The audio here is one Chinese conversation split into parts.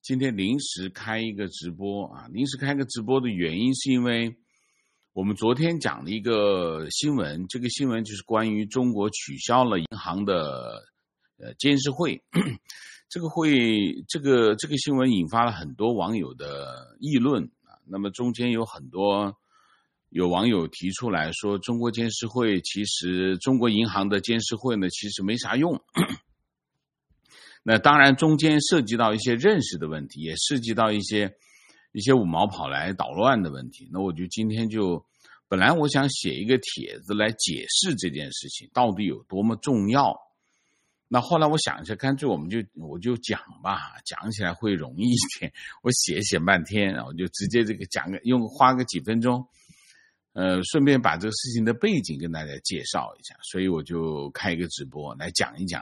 今天临时开一个直播啊，临时开个直播的原因是因为我们昨天讲了一个新闻，这个新闻就是关于中国取消了银行的监事会。这个新闻引发了很多网友的议论啊。那么中间有很多网友提出来说，中国监事会其实中国银行的监事会呢其实没啥用。那当然中间涉及到一些认识的问题，也涉及到一些五毛跑来捣乱的问题。那我就今天本来我想写一个帖子来解释这件事情到底有多么重要。那后来我想一下，干脆我就讲吧，讲起来会容易一点。我写半天，然后就直接这个花个几分钟，顺便把这个事情的背景跟大家介绍一下。所以我就开一个直播来讲一讲。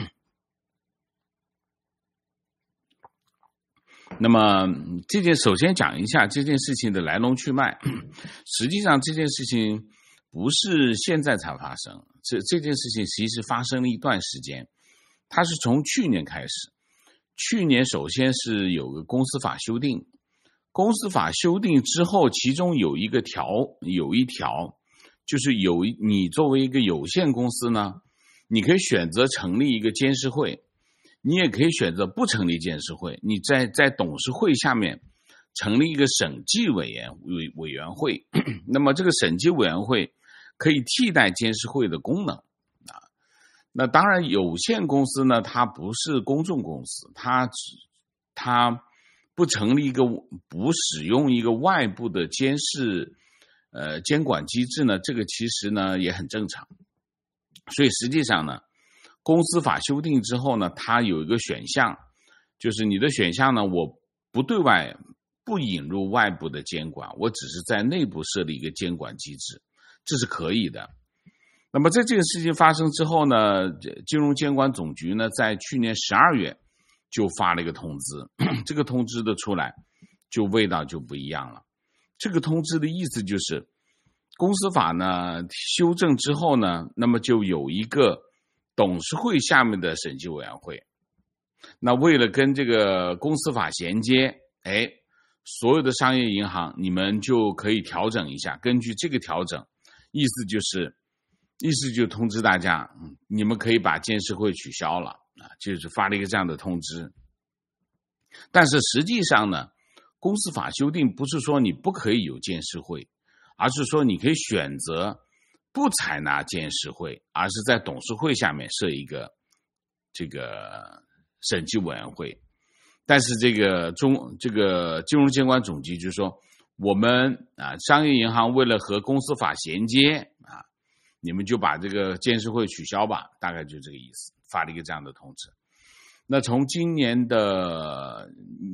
那么首先讲一下这件事情的来龙去脉。实际上这件事情不是现在才发生，这件事情其实发生了一段时间，它是从去年开始。去年首先是有个公司法修订，公司法修订之后，其中有一条就是你作为一个有限公司呢，你可以选择成立一个监事会，你也可以选择不成立监事会，你在董事会下面成立一个审计委员会。那么这个审计委员会可以替代监事会的功能啊。那当然有限公司呢，它不是公众公司，它不使用一个外部的监管机制呢，这个其实呢也很正常。所以实际上呢，公司法修订之后呢，它有一个选项，就是你的选项呢，我不引入外部的监管，我只是在内部设立一个监管机制，这是可以的。那么在这个事情发生之后呢，金融监管总局呢在去年12月就发了一个通知。这个通知的出来就味道就不一样了。这个通知的意思就是公司法呢修正之后呢，那么就有一个董事会下面的审计委员会。那为了跟这个公司法衔接，所有的商业银行你们就可以调整一下，根据这个调整，意思就通知大家，你们可以把监事会取消了啊，就是发了一个这样的通知。但是实际上呢，公司法修订不是说你不可以有监事会，而是说你可以选择不采纳监事会，而是在董事会下面设一个这个审计委员会。但是这个金融监管总局就说，我们商业银行为了和公司法衔接啊，你们就把这个监事会取消吧，大概就这个意思，发了一个这样的通知。那从今年的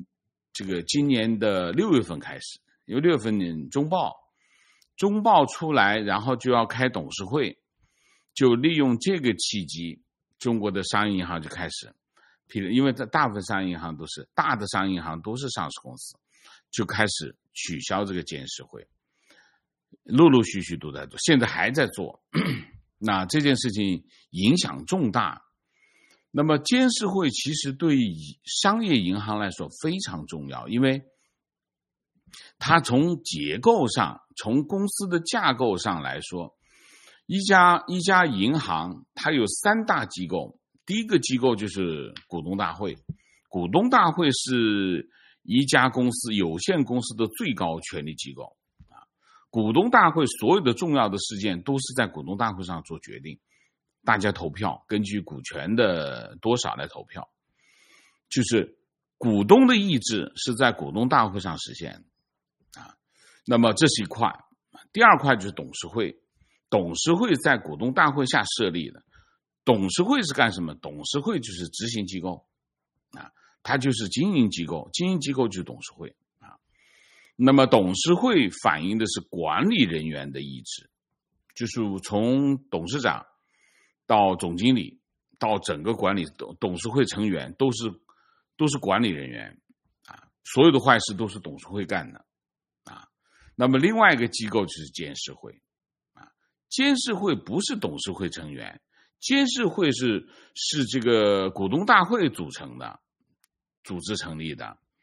6月份开始，因为6月份中报出来，然后就要开董事会，就利用这个契机，中国的商业银行就开始，因为大部分商业银行大的商业银行都是上市公司，就开始取消这个监事会，陆陆续续都在做，现在还在做。那这件事情影响重大。那么监事会其实对商业银行来说非常重要，因为它从结构上，从公司的架构上来说，一家银行它有3大机构。第一个机构就是股东大会，股东大会是一家有限公司的最高权力机构啊。股东大会所有的重要的事件都是在股东大会上做决定，大家投票，根据股权的多少来投票，就是股东的意志是在股东大会上实现啊。那么这是一块。第二块就是董事会，董事会在股东大会下设立的。董事会是干什么？董事会就是执行机构啊，它就是经营机构，经营机构就是董事会啊。那么董事会反映的是管理人员的意志，就是从董事长到总经理到整个管理董事会成员都是管理人员啊，所有的坏事都是董事会干的啊。那么另外一个机构就是监事会啊，监事会不是董事会成员，监事会是这个股东大会组织成立的。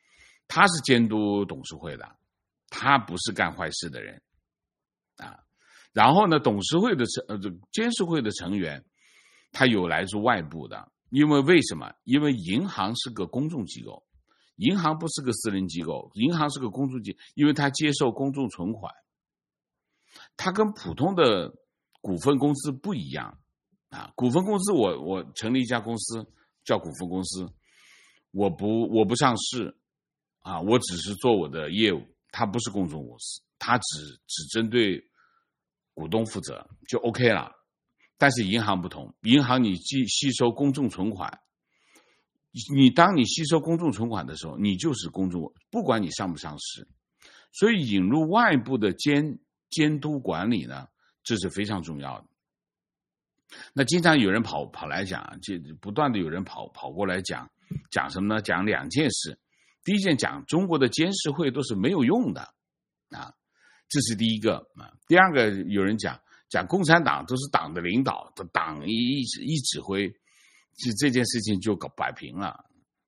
他是监督董事会的，他不是干坏事的人啊。然后呢，董事会的监事会的成员，他有来自外部的，为什么？因为银行是个公众机构，银行不是个私人机构，银行是个公众机构，因为它接受公众存款，它跟普通的股份公司不一样啊。股份公司我成立一家公司叫股份公司，我不上市啊，我只是做我的业务，它不是公众公司，它只针对股东负责就 OK 了。但是银行不同，银行你吸收公众存款，当你吸收公众存款的时候，你就是公众，不管你上不上市。所以引入外部的监督管理呢，这是非常重要的。那经常有人跑来讲，就不断的有人跑过来讲什么呢？讲两件事。第一件讲中国的监事会都是没有用的啊，这是第一个啊。第二个有人讲共产党都是党的领导，党一指挥，这件事情就搞摆平了。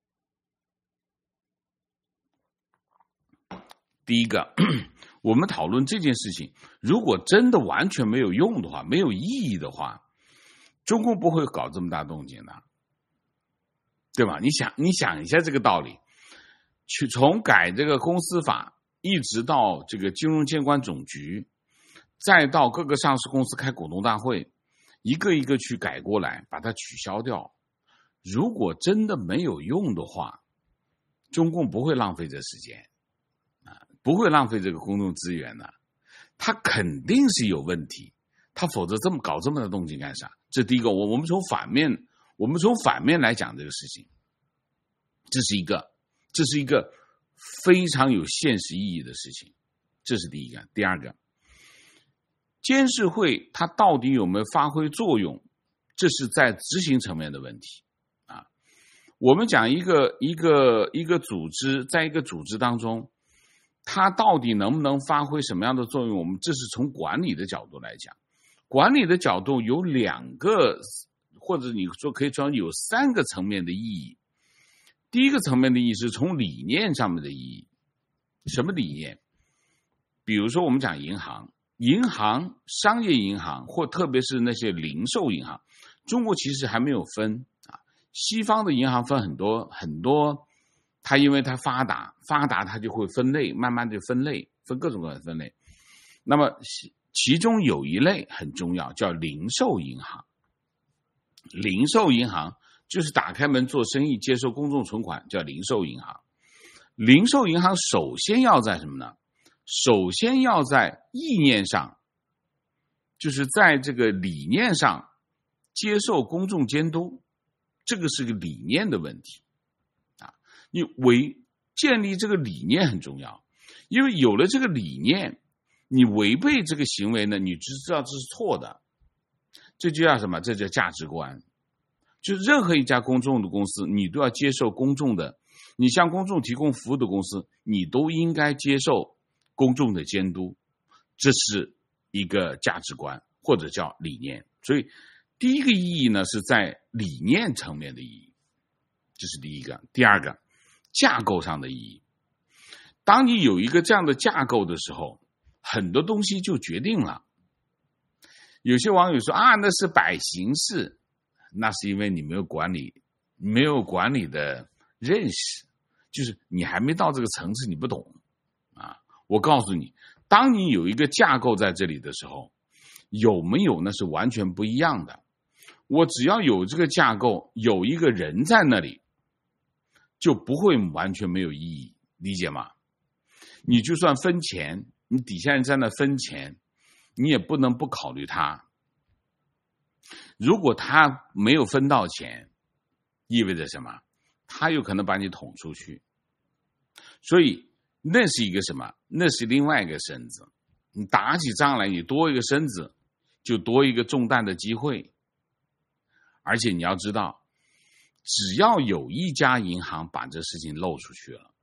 第一个，我们讨论这件事情，如果真的完全没有用的话，没有意义的话，中共不会搞这么大动静的，对吧？你想一下这个道理，从改这个公司法，一直到这个金融监管总局，再到各个上市公司开股东大会，一个一个去改过来，把它取消掉。如果真的没有用的话，中共不会浪费这时间啊，不会浪费这个公共资源的，他肯定是有问题，他否则搞这么大动静干啥？这第一个，我们从反面来讲这个事情，这是一个非常有现实意义的事情，这是第一个。第二个，监事会它到底有没有发挥作用，这是在执行层面的问题啊。我们讲一个组织，在一个组织当中，它到底能不能发挥什么样的作用，我们这是从管理的角度来讲。管理的角度有两个，或者你说可以说有三个层面的意义。第一个层面的意义是从理念上面的意义。什么理念？比如说我们讲银行，商业银行或特别是那些零售银行，中国其实还没有分啊。西方的银行分很多，它因为它发达它就会分类，慢慢的分各种各样的分类。那么其中有一类很重要，叫零售银行。零售银行就是打开门做生意，接受公众存款，叫零售银行。零售银行首先要在什么呢？首先要在意念上，就是在这个理念上接受公众监督，这个是个理念的问题啊。你建立这个理念很重要，因为有了这个理念，你违背这个行为呢，你就知道这是错的，这就叫什么？这叫价值观。就是任何一家公众的公司，你都要接受公众的，你向公众提供服务的公司，你都应该接受公众的监督，这是一个价值观或者叫理念。所以第一个意义呢，是在理念层面的意义，这是第一个。第二个，架构上的意义。当你有一个这样的架构的时候，很多东西就决定了。有些网友说啊，那是摆形式，那是因为你没有管理的认识，就是你还没到这个层次，你不懂啊。我告诉你，当你有一个架构在这里的时候，有没有那是完全不一样的。我只要有这个架构，有一个人在那里，就不会完全没有意义，理解吗？你就算分钱，你底下人在那分钱，你也不能不考虑他。如果他没有分到钱，意味着什么？他有可能把你捅出去。所以那是一个什么？那是另外一个身子。你打起仗来，你多一个身子，就多一个中弹的机会。而且你要知道，只要有一家银行把这事情漏出去了，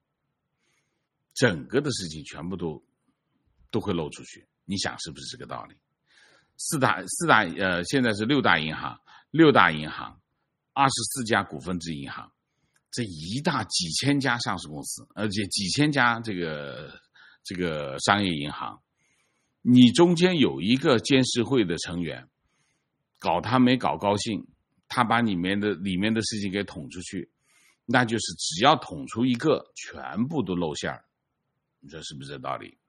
整个的事情全部都会漏出去。你想是不是这个道理？现在是六大银行，24家股份制银行， 这一大几千家上市公司，而且几千家这个商业银行，你中间有一个监事会的成员搞他没搞高兴，他把里面的事情给捅出去，那就是只要捅出一个，全部都露馅儿。你说是不是这道理？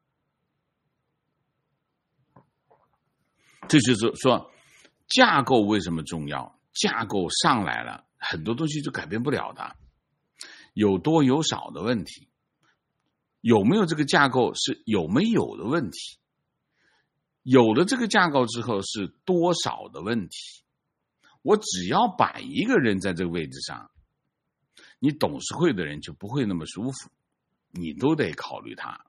这就是说，架构为什么重要？架构上来了，很多东西就改变不了的，有多有少的问题。有没有这个架构是有没有的问题，有了这个架构之后是多少的问题。我只要摆一个人在这个位置上，你董事会的人就不会那么舒服，你都得考虑他。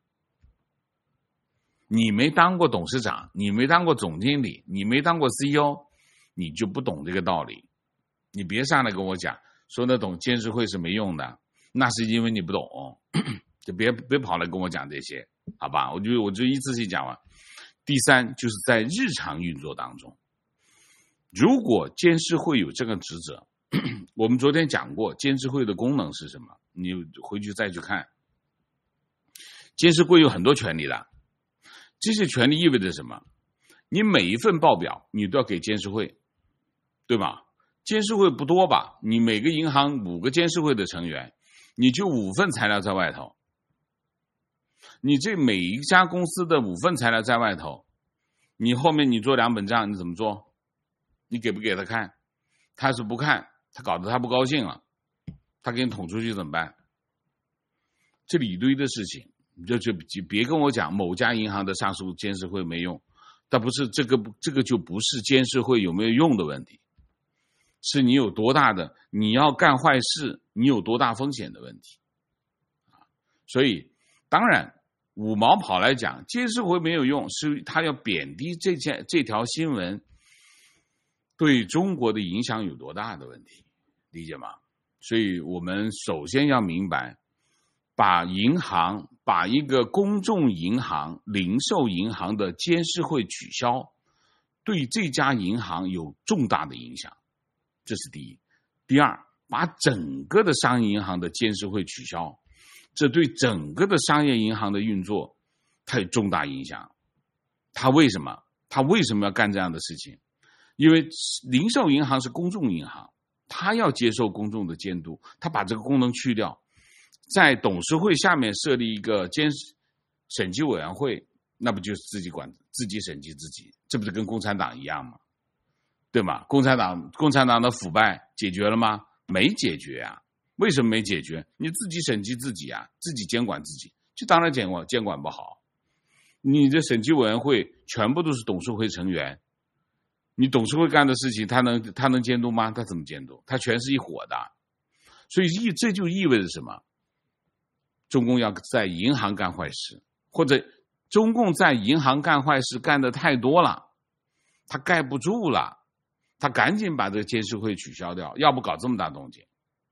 你没当过董事长，你没当过总经理，你没当过 CEO， 你就不懂这个道理。你别上来跟我讲说那董监事会是没用的，那是因为你不懂，就别跑来跟我讲这些，好吧？我就一次性讲完。第三，就是在日常运作当中，如果监事会有这个职责，我们昨天讲过监事会的功能是什么，你回去再去看。监事会有很多权利的，这些权利意味着什么？你每一份报表你都要给监事会，对吧？监事会不多吧？你每个银行5个监事会的成员，你就5份材料在外头。你这每一家公司的5份材料在外头，你后面你做2本账，你怎么做？你给不给他看？他是不看，他搞得他不高兴了，他给你捅出去怎么办？这里一堆的事情，就别跟我讲某家银行的上市监事会没用，但不是这个就不是监事会有没有用的问题，是你有多大的，你要干坏事，你有多大风险的问题。所以当然5毛跑来讲监事会没有用，是他要贬低这条新闻对中国的影响有多大的问题，理解吗？所以我们首先要明白，把一个公众银行、零售银行的监事会取消，对这家银行有重大的影响，这是第一。第二，把整个的商业银行的监事会取消，这对整个的商业银行的运作它有重大影响。他为什么要干这样的事情？因为零售银行是公众银行，他要接受公众的监督，他把这个功能去掉，在董事会下面设立一个审计委员会，那不就是自己管自己审计自己？这不是跟共产党一样吗？对吗？共产党的腐败解决了吗？没解决啊。为什么没解决？你自己审计自己啊，自己监管自己，就当然监管不好。你的审计委员会全部都是董事会成员，你董事会干的事情他能监督吗？他怎么监督？他全是一伙的。所以这就意味着什么？中共要在银行干坏事，或者中共在银行干坏事干得太多了，他盖不住了，他赶紧把这个监事会取消掉，要不搞这么大动静。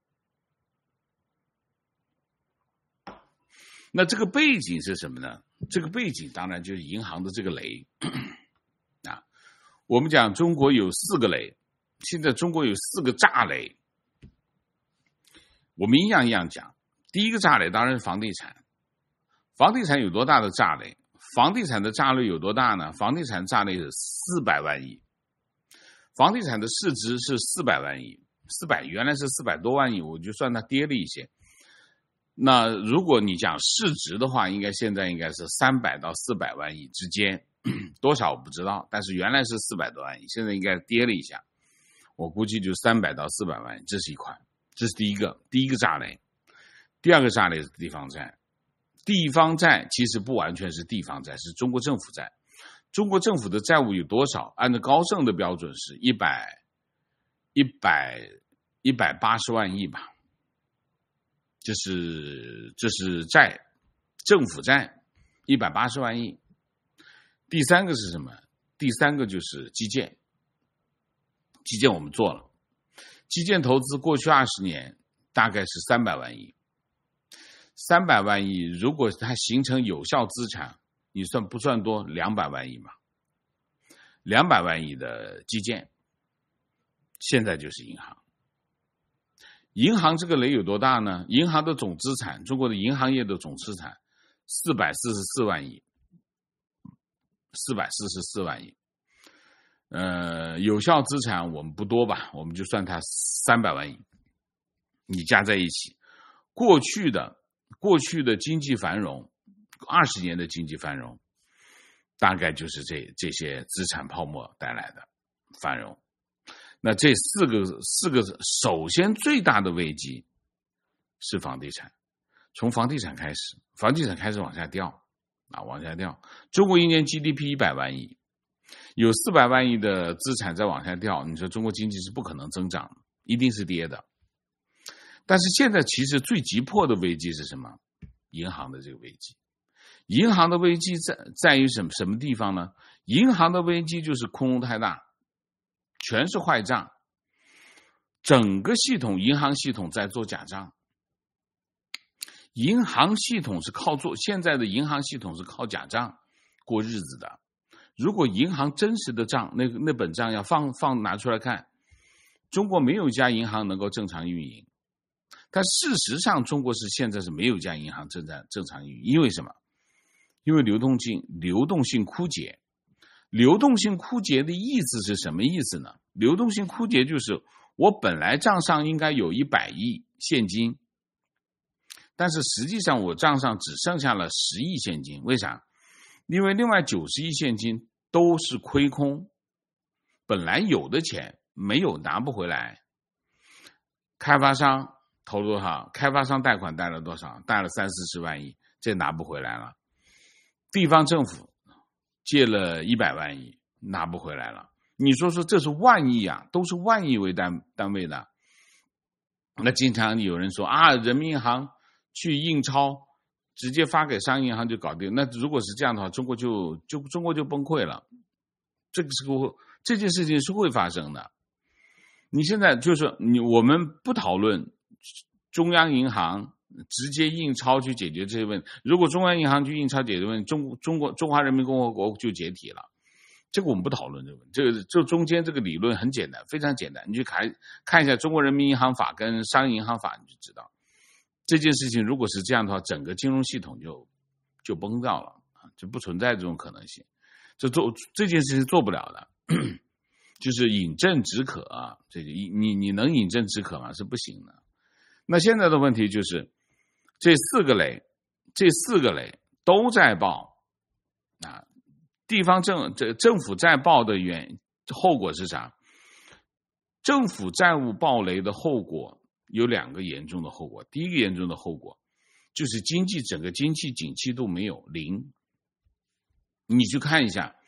那这个背景是什么呢？这个背景当然就是银行的这个雷啊。我们讲中国有4个雷，现在中国有4个炸雷，我们一样一样讲。第一个炸雷当然是房地产。房地产有多大的炸雷？房地产的炸雷有多大呢？房地产炸雷是400万亿，房地产的市值是400万亿原来是400多万亿，我就算它跌了一些。那如果你讲市值的话，现在应该是300到400万亿之间，多少我不知道，但是原来是400多万亿，现在应该跌了一下，我估计就300到400万亿，这是一块，这是第一个炸雷。第二个炸雷是地方债。地方债其实不完全是地方债，是中国政府债。中国政府的债务有多少？按照高盛的标准是180万亿吧。这是债，政府债180万亿。第三个是什么？第三个就是基建。基建我们做了，基建投资过去20年大概是300万亿。300万亿，如果它形成有效资产，你不算多200万亿嘛？200万亿的基建，现在就是银行。 银行这个雷有多大呢？银行的总资产，中国的银行业的总资产444万亿，444万亿。有效资产我们不多吧，我们就算它300万亿，你加在一起，过去的经济繁荣，20年的经济繁荣，大概就是这些资产泡沫带来的繁荣。那这四个，首先最大的危机是房地产，从房地产开始往下掉往下掉。中国一年 GDP 100万亿，有400万亿的资产在往下掉，你说中国经济是不可能增长的，一定是跌的。但是现在其实最急迫的危机是什么？银行的这个危机。银行的危机在于什么地方呢？银行的危机就是窟窿太大，全是坏账，整个银行系统在做假账。银行系统是现在的银行系统是靠假账过日子的。如果银行真实的账，那本账要拿出来看，中国没有一家银行能够正常运营。但事实上，中国现在是没有一家银行正常运营，因为什么？因为流动性枯竭。流动性枯竭的意思是什么意思呢？流动性枯竭就是我本来账上应该有100亿现金，但是实际上我账上只剩下了10亿现金。为啥？因为另外90亿现金都是亏空，本来有的钱没有，拿不回来。开发商投入多少？开发商贷款贷了多少？贷了30-40万亿，这拿不回来了。地方政府借了100万亿，拿不回来了。你说这是万亿啊，都是万亿为单位的。那经常有人说人民银行去印钞，直接发给商业银行就搞定。那如果是这样的话，中国就崩溃了。这件事情是会发生的。你现在我们不讨论中央银行直接印钞去解决这些问题。如果中央银行去印钞解决问题，中华人民共和国就解体了。这个我们不讨论这个问题。这中间这个理论很简单，非常简单。你去看一下中国人民银行法跟商业银行法，你就知道这件事情如果是这样的话，整个金融系统就崩掉了，就不存在这种可能性。这件事情做不了的，就是饮鸩止渴啊。你能饮鸩止渴吗？是不行的。那现在的问题就是这四个雷都在爆啊。地方政府债爆的后果是啥？政府债务爆雷的后果有2个严重的后果。第一个严重的后果就是整个经济景气度没有0。你去看一下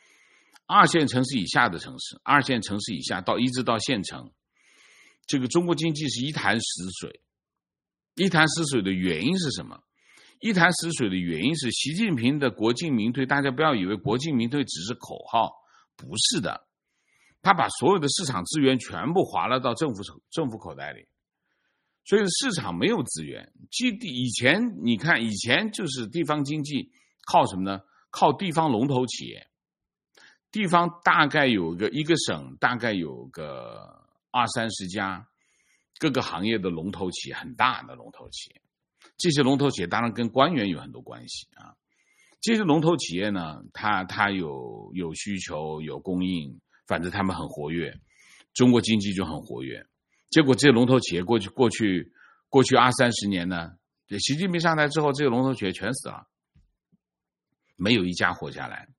2线城市以下的城市，2线城市以下一直到县城，这个中国经济是一潭死水。一潭死水的原因是什么？一潭死水的原因是习近平的国进民退。大家不要以为国进民退只是口号，不是的。他把所有的市场资源全部划了到政府口袋里，所以市场没有资源。你看以前就是地方经济靠什么呢？靠地方龙头企业。地方大概有一个省大概有个20-30家各个行业的龙头企业，很大的龙头企业。这些龙头企业当然跟官员有很多关系啊。这些龙头企业呢，它有需求，有供应，反正他们很活跃，中国经济就很活跃。结果这些龙头企业过去20-30年呢，习近平上台之后，这些龙头企业全死了，没有一家活下来。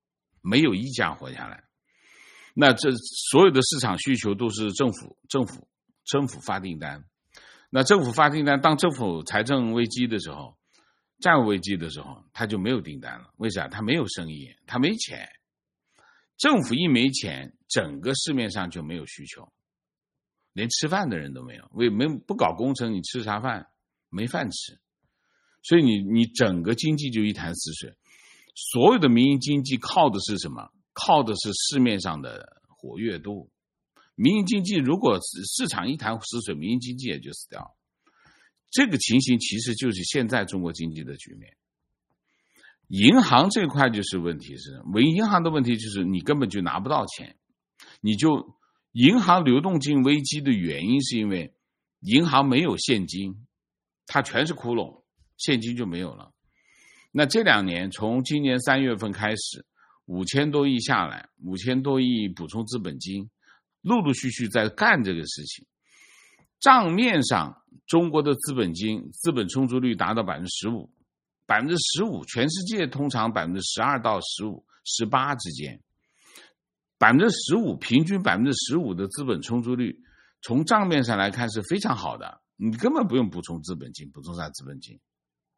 那这所有的市场需求都是政府发订单。那政府发订单，当政府财政危机的时候，债务危机的时候，他就没有订单了。为啥？他没有生意，他没钱。政府一没钱，整个市面上就没有需求，连吃饭的人都没有。不搞工程，你吃啥饭？没饭吃。所以你整个经济就一潭死水。所有的民营经济靠的是什么？靠的是市面上的活跃度。民营经济如果市场一潭死水，民营经济也就死掉。这个情形其实就是现在中国经济的局面。银行这块就是问题是，银行的问题就是你根本就拿不到钱。银行流动性危机的原因是因为银行没有现金，它全是窟窿，现金就没有了。那这2年，从今年3月份开始，5000多亿下来，5000多亿补充资本金，陆陆续续在干这个事情。账面上，中国的资本充足率达到 15%，15%，全世界通常12%到15%、18%之间，15%平均15%的资本充足率，从账面上来看是非常好的，你根本不用补充资本金，补充啥资本金？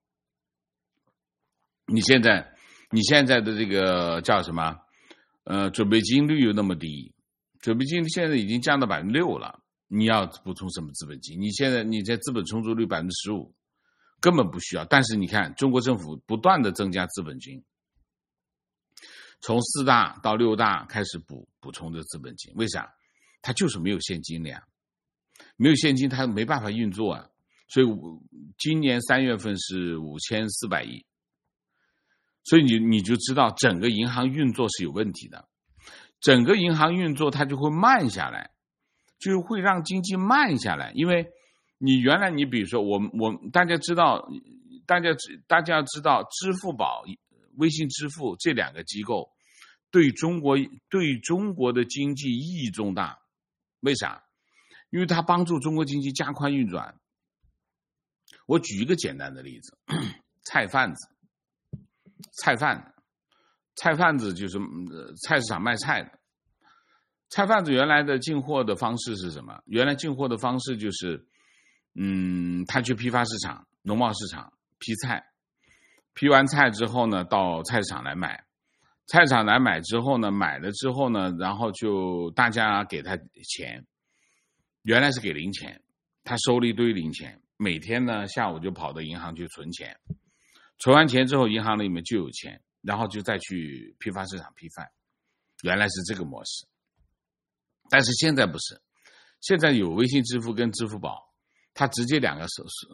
你现在的这个叫什么？准备金率又那么低，准备金现在已经降到 6% 了。你要补充什么资本金？你在资本充足率 15%， 根本不需要。但是你看，中国政府不断的增加资本金，从4大到6大开始补充的资本金，为啥？它就是没有现金了呀，没有现金它没办法运作啊。所以今年3月份是5400亿，所以你就知道整个银行运作是有问题的，整个银行运作它就会慢下来。就会让经济慢下来，因为你原来比如说大家知道支付宝、微信支付这2个机构对中国的经济意义重大，为啥？因为它帮助中国经济加快运转。我举一个简单的例子，菜贩子就是菜市场卖菜的。菜贩子原来的进货的方式是什么？原来进货的方式就是，他去批发市场、农贸市场批菜，批完菜之后呢，到菜市场来买，菜市场来买之后呢，买了之后呢，然后就大家给他钱，原来是给零钱，他收了一堆零钱，每天呢下午就跑到银行去存钱，存完钱之后，银行里面就有钱，然后就再去批发市场批饭，原来是这个模式。但是现在不是，现在有微信支付跟支付宝，它直接两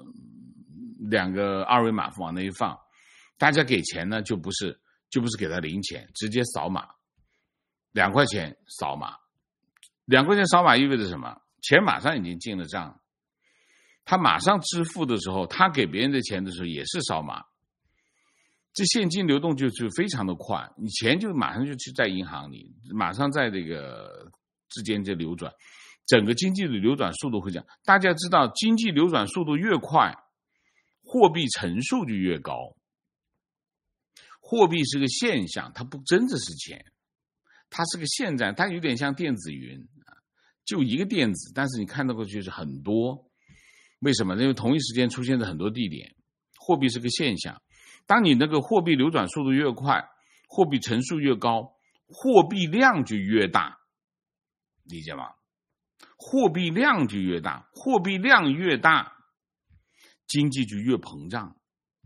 个二维码往那一放，大家给钱呢就不是给他零钱，直接扫码，2块钱扫码，2块钱扫码意味着什么？钱马上已经进了账，他马上支付的时候，他给别人的钱的时候也是扫码，这现金流动就非常的快，你钱就马上就去在银行里，马上在这个之间就流转，整个经济的流转速度会这样。大家知道，经济流转速度越快，货币乘数就越高。货币是个现象，它不真的是钱，它是个现在，它有点像电子云，就一个电子，但是你看到过去是很多。为什么？因为同一时间出现在很多地点，货币是个现象。当你那个货币流转速度越快，货币乘数越高，货币量就越大。理解吗？货币量就越大，货币量越大，经济就越膨胀。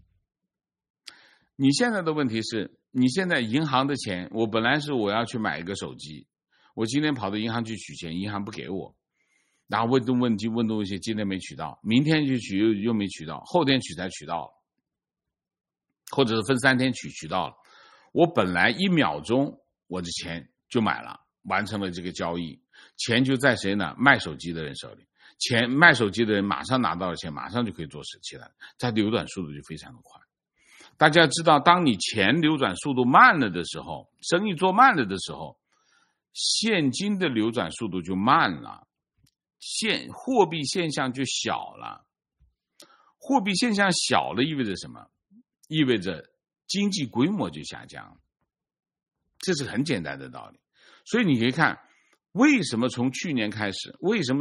你现在的问题是，你现在银行的钱，我本来是我要去买一个手机，我今天跑到银行去取钱，银行不给我，然后问东西，今天没取到，明天去取又没取到，后天取才取到了，或者是分3天取到了。我本来1秒钟我的钱就买了，完成了这个交易，钱就在谁呢？卖手机的人手里，卖手机的人马上拿到了钱，马上就可以做事情了，它流转速度就非常的快。大家知道，当你钱流转速度慢了的时候，生意做慢了的时候，现金的流转速度就慢了，货币现象就小了。货币现象小了意味着什么？意味着经济规模就下降，这是很简单的道理。所以你可以看，为什么从去年开始，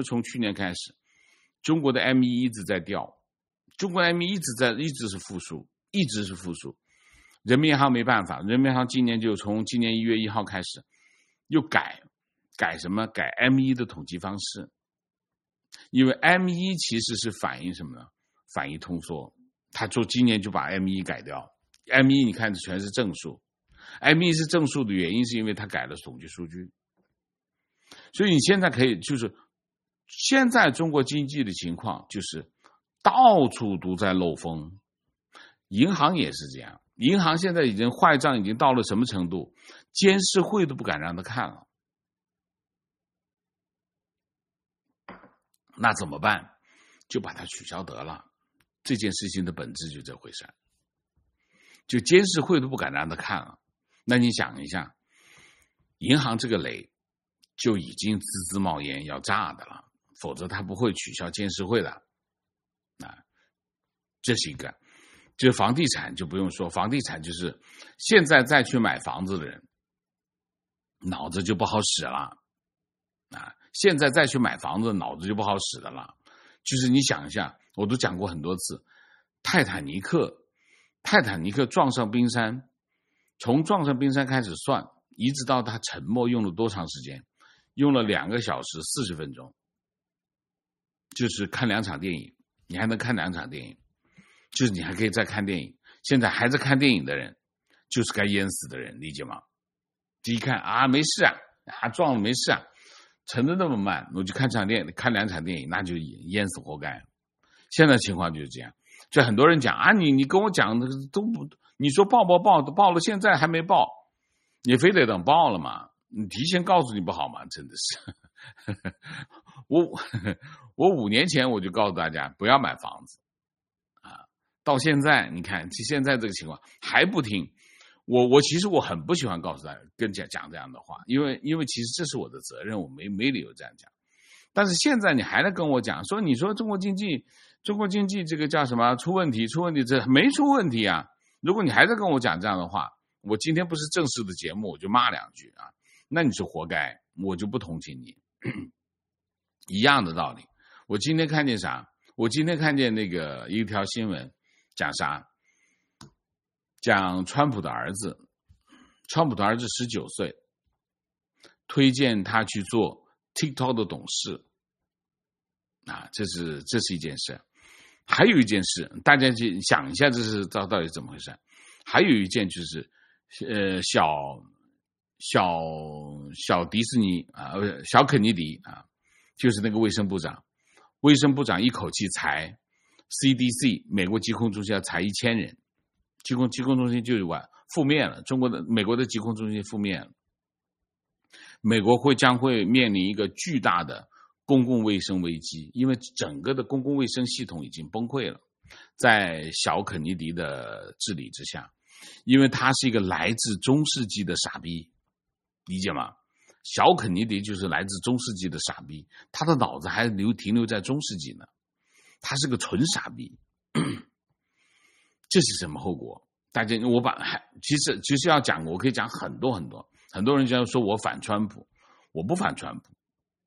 中国的 M1 一直在掉，中国 M1 一直是负数。人民银行没办法，人民银行从今年1月1号开始又改什么？改 M1 的统计方式，因为 M1 其实是反映什么呢？反映通缩，他今年就把 M1 改掉。M1 你看全是正数， M1 是正数的原因是因为他改了统计数据。所以你现在可以现在中国经济的情况就是到处都在漏风，银行也是这样，银行现在坏账已经到了什么程度？监事会都不敢让他看了。那怎么办？ 就把它取消得了。这件事情的本质就这回事，就监事会都不敢让他看了。那你想一下，银行这个雷就已经滋滋冒烟要炸的了，否则他不会取消监事会的啊。这是一个。就是房地产就不用说，房地产就是现在再去买房子的人脑子就不好使了啊！现在再去买房子脑子就不好使的了。就是你想一下，我都讲过很多次，泰坦尼克撞上冰山，从撞上冰山开始算，一直到它沉没用了多长时间？用了2个小时40分钟，就是看2场电影，你还能看2场电影，就是你还可以再看电影。现在还在看电影的人，就是该淹死的人，理解吗？一看啊，没事啊，撞了没事啊，沉得那么慢，我就看2场电影，那就淹死活该。现在情况就是这样，就很多人讲啊，你跟我讲的都不，你说报都报了，现在还没报，你非得等报了嘛？你提前告诉你不好吗？真的是，我5年前我就告诉大家不要买房子啊，到现在你看现在这个情况还不听。我其实我很不喜欢告诉大家讲这样的话，因为其实这是我的责任，我没理由这样讲。但是现在你还来跟我讲说，你说中国经济这个叫什么出问题，这没出问题啊！如果你还在跟我讲这样的话，我今天不是正式的节目，我就骂2句啊，那你是活该，我就不同情你。一样的道理。我今天看见啥？我今天看见那个一条新闻，讲啥？讲川普的儿子19岁，推荐他去做 TikTok 的董事啊，这是一件事。还有一件事，大家去想一下，这是到底怎么回事？还有一件就是小迪士尼啊，小肯尼迪啊，就是那个卫生部长一口气裁 CDC 美国疾控中心要裁1000人。疾控中心就覆灭了，美国的疾控中心覆灭了，美国将会面临一个巨大的公共卫生危机，因为整个的公共卫生系统已经崩溃了，在小肯尼迪的治理之下，因为他是一个来自中世纪的傻逼，理解吗？小肯尼迪就是来自中世纪的傻逼，他的脑子还停留在中世纪呢，他是个纯傻逼。这是什么后果？大家，其实要讲，我可以讲很多很多。很多人就要说我反川普，我不反川普，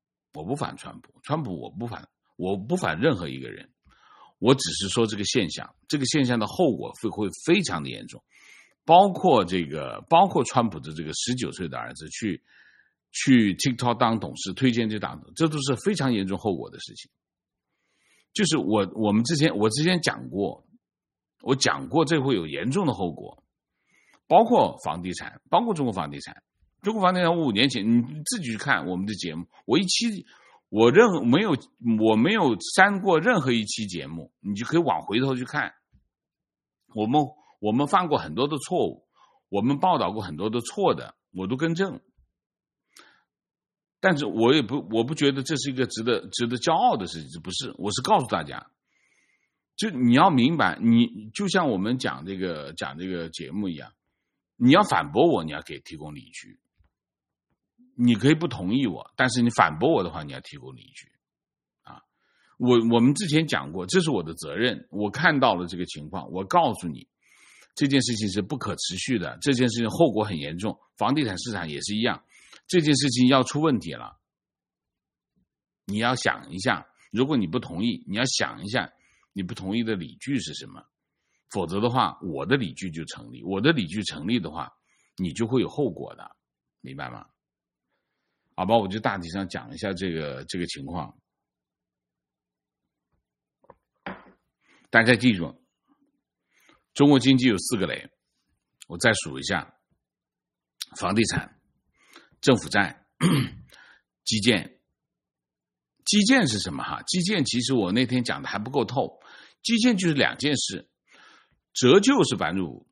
我不反任何一个人，我只是说这个现象的后果会非常的严重，包括川普的这个19岁的儿子去 TikTok 当董事，推荐这都是非常严重后果的事情。就是我之前讲过。我讲过这会有严重的后果，包括房地产，包括中国房地产。中国房地产我5年前你自己去看我们的节目，我没有删过任何一期节目，你就可以往回头去看。我们犯过很多的错误，我们报道过很多的错的，我都更正。但是我不觉得这是一个值得骄傲的事情，不是，我是告诉大家。就你要明白，你就像我们讲这个节目一样，你要反驳我，你要给提供理据。你可以不同意我，但是你反驳我的话，你要提供理据啊。我们之前讲过，这是我的责任。我看到了这个情况，我告诉你，这件事情是不可持续的，这件事情后果很严重。房地产市场也是一样，这件事情要出问题了。你要想一下，如果你不同意，你要想一下。你不同意的理据是什么？否则的话，我的理据就成立。我的理据成立的话，你就会有后果的，明白吗？好吧，我就大体上讲一下这个情况。大家记住，中国经济有4个雷，我再数一下：房地产、政府债、基建。基建是什么哈？基建其实我那天讲的还不够透。基建就是2件事，折旧是5%，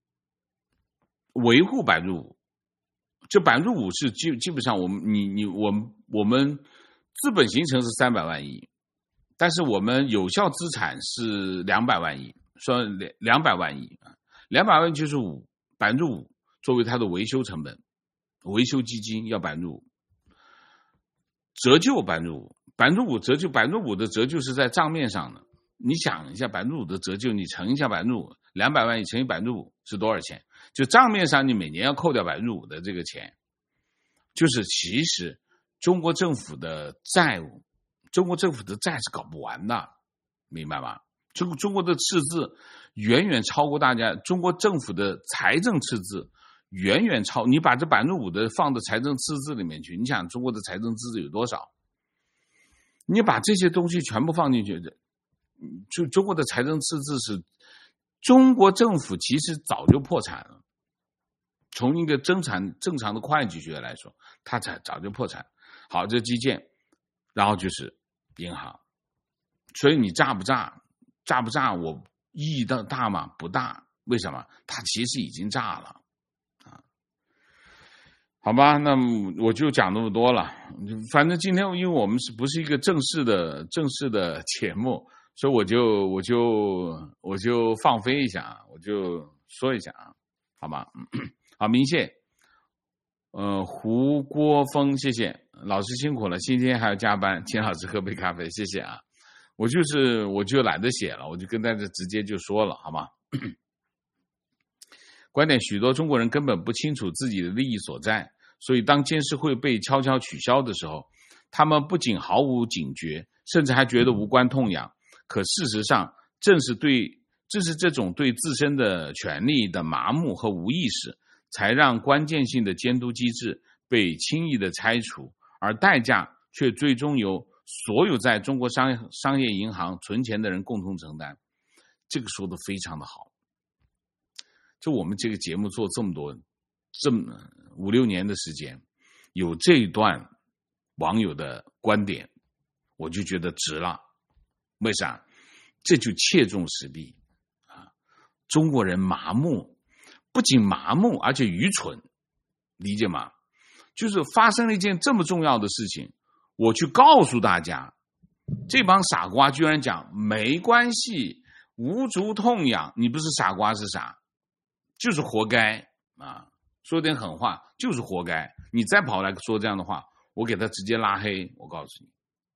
维护5%。这5%是基本上我们资本形成是300万亿， 但是我们有效资产是200万亿，说200万亿，200万亿就是5%作为它的维修成本，维修基金要5%，折旧5%，5%折旧5%的折旧是在账面上的。你想一下，5%的折旧，你乘一下5%，200万亿乘以5%是多少钱？就账面上你每年要扣掉5%的这个钱，就是其实中国政府的债是搞不完的，明白吗？中国的赤字远远超过大家，中国政府的财政赤字远远超，你把这5%的放到财政赤字里面去，你想中国的财政赤字有多少？你把这些东西全部放进去，就中国的财政赤字是中国政府其实早就破产了。从一个正常的会计学来说，它早就破产。好，这基建，然后就是银行。所以你炸不炸，我意义大吗？不大。为什么？它其实已经炸了啊。好吧，那么我就讲那么多了。反正今天因为我们不是一个正式的节目，所以我就放飞一下，我就说一下啊，好吗？好，明谢。胡国峰，谢谢老师辛苦了，今天还要加班，请老师喝杯咖啡，谢谢啊。我就懒得写了，我就跟大家直接就说了，好吗？观点，许多中国人根本不清楚自己的利益所在，所以当监事会被悄悄取消的时候，他们不仅毫无警觉，甚至还觉得无关痛痒。可事实上，正是这种对自身的权利的麻木和无意识，才让关键性的监督机制被轻易的拆除，而代价却最终由所有在中国商业银行存钱的人共同承担。这个说的非常的好。就我们这个节目做这么5-6年的时间，有这一段网友的观点，我就觉得值了。为啥？这就切中实弊啊！中国人麻木，不仅麻木，而且愚蠢，理解吗？就是发生了一件这么重要的事情，我去告诉大家，这帮傻瓜居然讲没关系，无足痛痒，你不是傻瓜是啥？就是活该啊！说点狠话，就是活该。你再跑来说这样的话，我给他直接拉黑，我告诉你。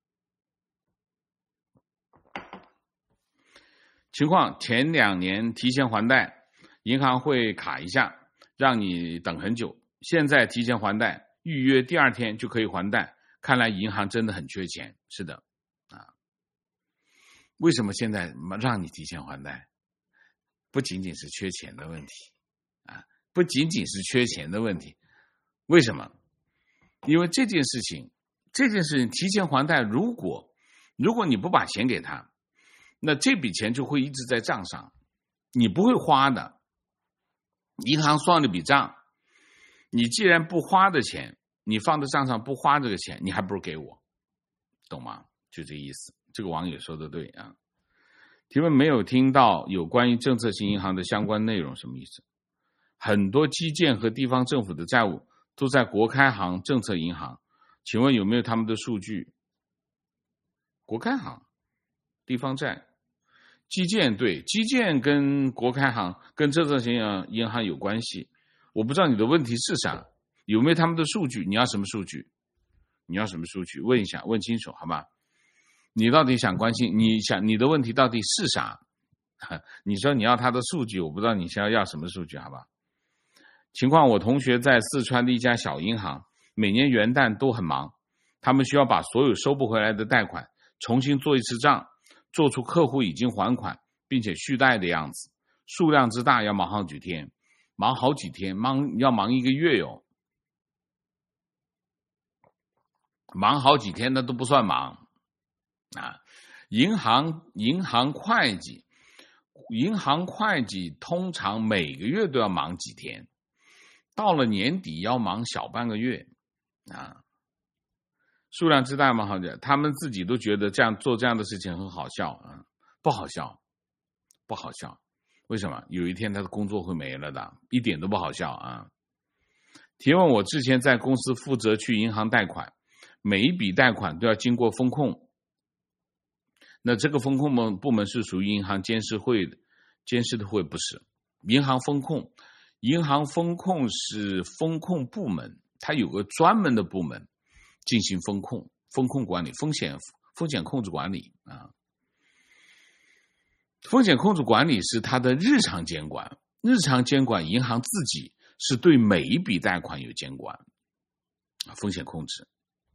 情况，前2年提前还贷，银行会卡一下，让你等很久。现在提前还贷，预约第2天就可以还贷，看来银行真的很缺钱。是的啊，为什么现在让你提前还贷？不仅仅是缺钱的问题啊，不仅仅是缺钱的问题。为什么？因为这件事情提前还贷，如果你不把钱给他，那这笔钱就会一直在账上，你不会花的。银行算了笔账，你既然不花的钱，你放在账上不花这个钱，你还不如给我，懂吗？就这意思。这个网友说的对啊。提问，没有听到有关于政策性银行的相关内容，什么意思？很多基建和地方政府的债务都在国开行政策银行，请问有没有他们的数据？国开行地方债，基建，对，基建跟国开行跟政策性银行有关系。我不知道你的问题是啥，有没有他们的数据？你要什么数据？问一下，问清楚好吧？你到底想关心，你的问题到底是啥？你说你要他的数据，我不知道你想要什么数据好吧？情况，我同学在四川的一家小银行，每年元旦都很忙，他们需要把所有收不回来的贷款重新做一次账，做出客户已经还款并且续贷的样子，数量之大要忙好几天，要忙1个月哟，忙好几天那都不算忙啊。银行会计通常每个月都要忙几天，到了年底要忙小半个月啊。数量之大嘛，好像他们自己都觉得做这样的事情很好笑啊，不好笑。为什么？有一天他的工作会没了的，一点都不好笑啊。提问，我之前在公司负责去银行贷款，每一笔贷款都要经过风控， 那这个风控部门是属于银行监事会的，监事的会不是。银行风控是风控部门，它有个专门的部门进行风控管理，风险控制管理啊。风险控制管理是它的日常监管，银行自己是对每一笔贷款有监管，风险控制。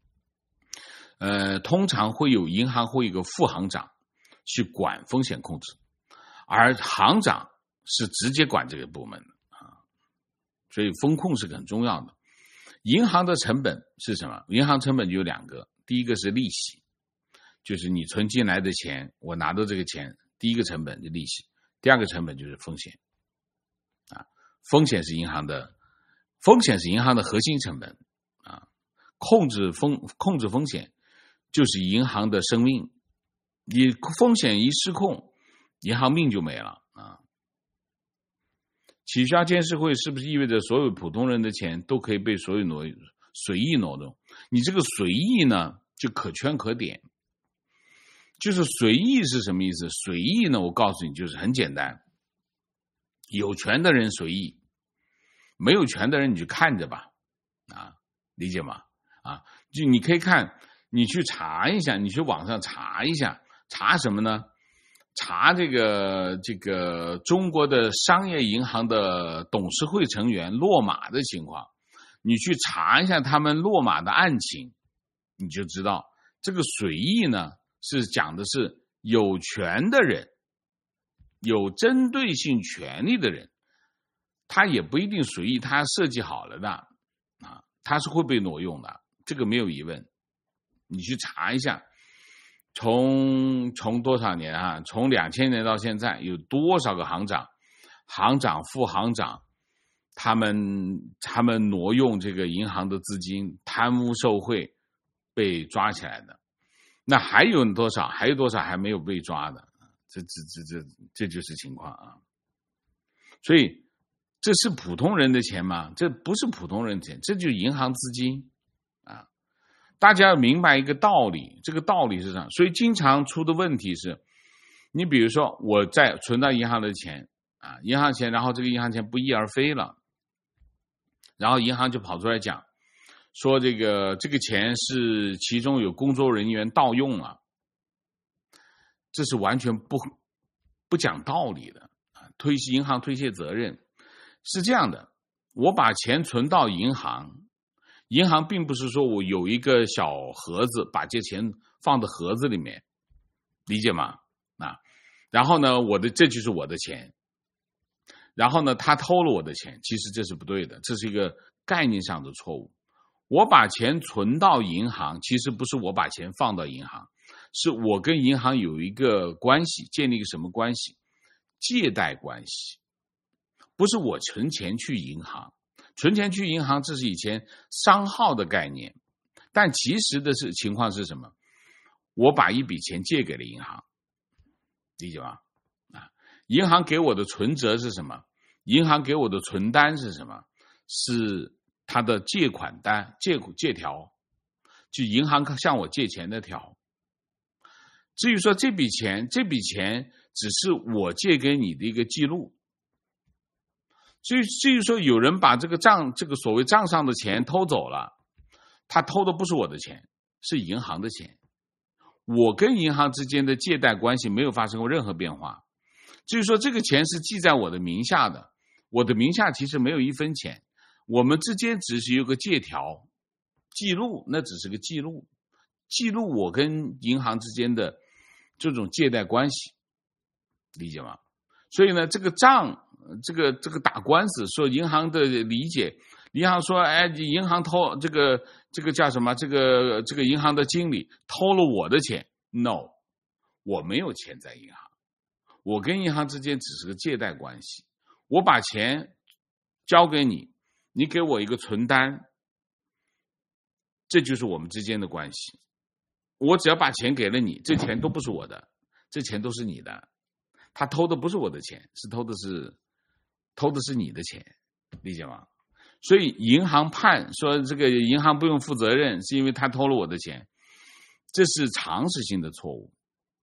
通常银行会有一个副行长去管风险控制，而行长是直接管这个部门的啊，所以风控是很重要的。银行的成本是什么？银行成本就有2个，第一个是利息，就是你存进来的钱，我拿到这个钱，第一个成本就利息，第二个成本就是风险啊，风险是银行的核心成本啊，控制风险就是银行的生命，你风险一失控，银行命就没了啊。企业家监事会是不是意味着所有普通人的钱都可以被随意挪动？你这个随意呢，就可圈可点。就是随意是什么意思？随意呢，我告诉你，就是很简单，有权的人随意，没有权的人你就看着吧，啊，理解吗？啊，就你可以看，你去查一下，你去网上查一下，查什么呢？查这个中国的商业银行的董事会成员落马的情况，你去查一下他们落马的案情，你就知道这个随意呢是讲的是有权的人，有针对性权利的人，他也不一定随意，他设计好了的啊，他是会被挪用的，这个没有疑问。你去查一下，从多少年啊？从2000年到现在，有多少个行长、副行长，他们挪用这个银行的资金，贪污受贿，被抓起来的。那还有多少还没有被抓的？这就是情况啊。所以这是普通人的钱吗？这不是普通人的钱，这就是银行资金啊。大家要明白一个道理，这个道理是什么？所以经常出的问题是，你比如说我在存到银行的钱啊，银行钱，然后这个银行钱不翼而飞了，然后银行就跑出来讲说这个钱是其中有工作人员盗用了，这是完全不讲道理的啊！银行推卸责任是这样的，我把钱存到银行并不是说我有一个小盒子，把这钱放到盒子里面，理解吗？啊，然后呢，这就是我的钱，然后呢，他偷了我的钱，其实这是不对的，这是一个概念上的错误。我把钱存到银行，其实不是我把钱放到银行，是我跟银行有一个关系，建立一个什么关系？借贷关系，不是我存钱去银行。存钱去银行，这是以前商号的概念，但其实的情况是什么？我把一笔钱借给了银行，理解吗？啊，银行给我的存折是什么？银行给我的存单是什么？是他的借款单、借条，就银行向我借钱的条。至于说这笔钱只是我借给你的一个记录。至于说有人把这个所谓账上的钱偷走了，他偷的不是我的钱，是银行的钱。我跟银行之间的借贷关系没有发生过任何变化。至于说这个钱是记在我的名下的，我的名下其实没有1分钱，我们之间只是有个借条记录，那只是个记录我跟银行之间的这种借贷关系，理解吗？所以呢，这个账，这个打官司说银行的理解，银行说，哎，银行偷这个叫什么？这个银行的经理偷了我的钱 ，no， 我没有钱在银行，我跟银行之间只是个借贷关系，我把钱交给你，你给我一个存单，这就是我们之间的关系。我只要把钱给了你，这钱都不是我的，这钱都是你的。他偷的不是我的钱，是偷的是你的钱，理解吗？所以银行判说这个银行不用负责任，是因为他偷了我的钱，这是常识性的错误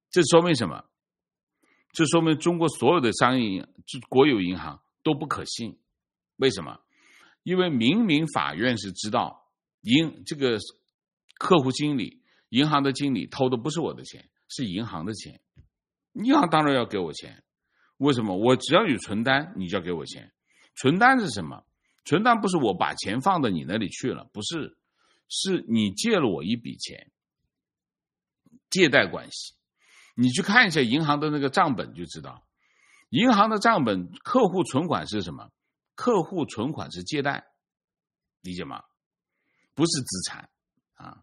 这说明什么？这说明中国所有的商业国有银行都不可信。为什么？因为明明法院是知道这个客户经理、银行的经理偷的不是我的钱，是银行的钱。银行当然要给我钱，为什么？我只要有存单，你就要给我钱。存单是什么？存单不是我把钱放到你那里去了，不是，是你借了我一笔钱，借贷关系。你去看一下银行的那个账本就知道，银行的账本，客户存款是什么？客户存款是借贷，理解吗？不是资产啊。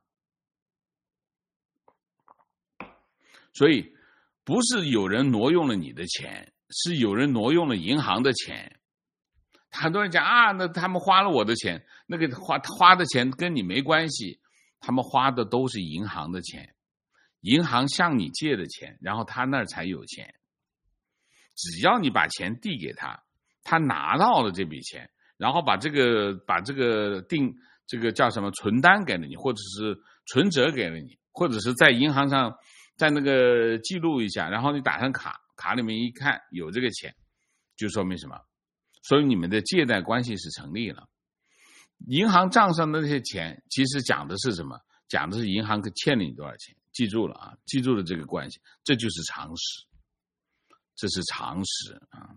所以不是有人挪用了你的钱，是有人挪用了银行的钱。很多人讲啊，那他们花了我的钱，那个花的钱跟你没关系，他们花的都是银行的钱，银行向你借的钱，然后他那儿才有钱。只要你把钱递给他，他拿到了这笔钱，然后把这个这个叫什么存单给了你，或者是存折给了你，或者是在银行上在那个记录一下，然后你打上卡，卡里面一看有这个钱，就说明什么？所以你们的借贷关系是成立了。银行账上的那些钱其实讲的是什么？讲的是银行欠了你多少钱。记住了啊，记住了这个关系，这就是常识，这是常识啊。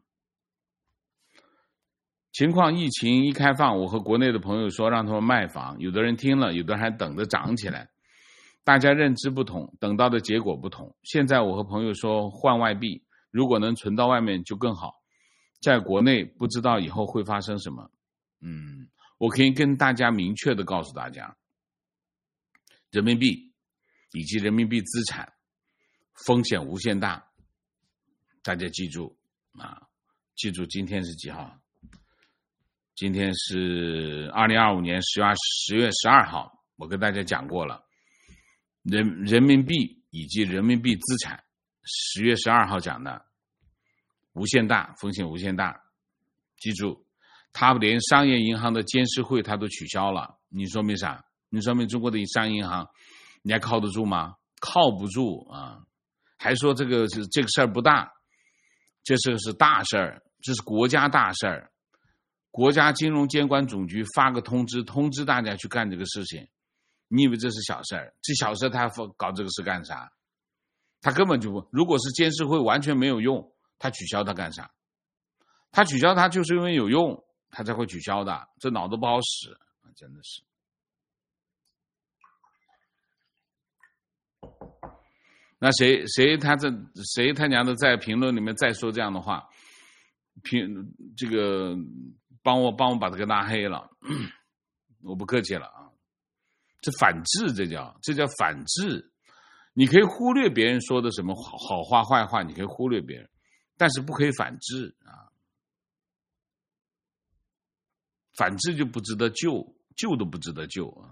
情况疫情一开放，我和国内的朋友说让他们卖房，有的人听了，有的人还等着涨起来。大家认知不同，等到的结果不同。现在我和朋友说换外币，如果能存到外面就更好。在国内不知道以后会发生什么。我可以跟大家明确的告诉大家，人民币以及人民币资产风险无限大。大家记住啊，记住今天是几号？今天是2025年10月12号，我跟大家讲过了，人民币以及人民币资产10月12号讲的无限大，风险无限大。记住，他连商业银行的监事会他都取消了，你说明啥？你说明中国的商业银行你还靠得住吗？靠不住啊！还说这个事儿不大，这是大事儿，这是国家大事儿。国家金融监管总局发个通知大家去干这个事情，你以为这是小事儿？这小事儿他搞这个事干啥？他根本就不，如果是监事会完全没有用，他取消他干啥？他取消他就是因为有用，他才会取消的，这脑子不好使，真的是。那谁他娘的在评论里面再说这样的话，这个帮我把这个拉黑了，我不客气了啊。这反制，这叫反制。你可以忽略别人说的什么好话坏话，你可以忽略别人，但是不可以反制啊。反制就不值得救，救都不值得救啊。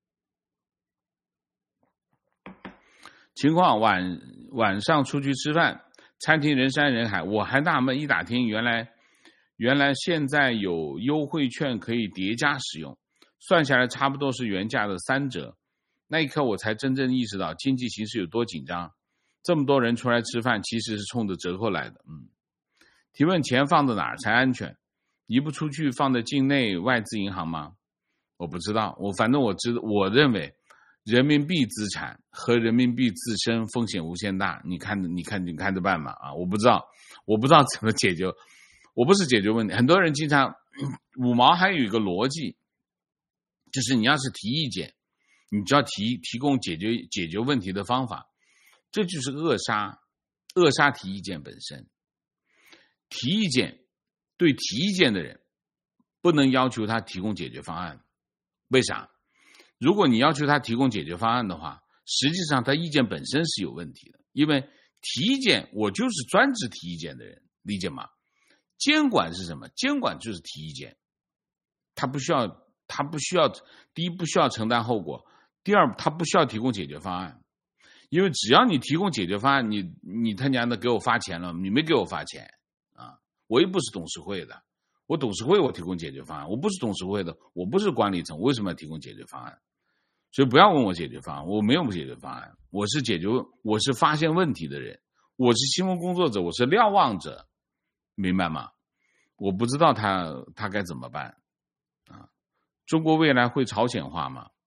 情况晚上出去吃饭，餐厅人山人海，我还纳闷，一打听原来现在有优惠券可以叠加使用，算下来差不多是原价的3折。那一刻我才真正意识到经济形势有多紧张，这么多人出来吃饭其实是冲着折扣来的。提问：钱放在哪儿才安全？移不出去放在境内外资银行吗？我不知道，反正我认为人民币资产和人民币自身风险无限大，你看着办吧啊！我不知道怎么解决，我不是解决问题。很多人经常五毛还有一个逻辑，就是你要是提意见，你就要提供解决问题的方法，这就是扼杀提意见本身。提意见对提意见的人不能要求他提供解决方案，为啥？如果你要求他提供解决方案的话，实际上他意见本身是有问题的，因为提意见我就是专职提意见的人，理解吗？监管是什么？监管就是提意见，他不需要第一不需要承担后果，第二他不需要提供解决方案，因为只要你提供解决方案，你他娘的给我发钱了，你没给我发钱啊！我又不是董事会的，我董事会我提供解决方案，我不是董事会的，我不是管理层，为什么要提供解决方案？ 所以不要问我解决方案，我没有解决方案，我是发现问题的人，我是新闻工作者，我是瞭望者，明白吗？我不知道他该怎么办啊？中国未来会朝鲜化吗？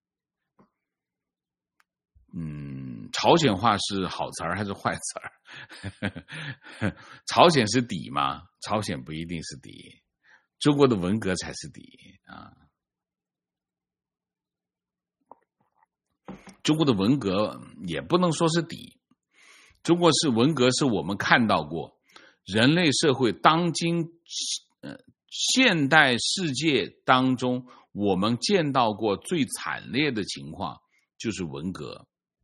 朝鲜化是好词儿还是坏词儿？朝鲜是底吗？朝鲜不一定是底，中国的文革才是底啊！中国的文革也不能说是底，中国是文革，是我们看到过人类社会当今现代世界当中我们见到过最惨烈的情况，就是文革。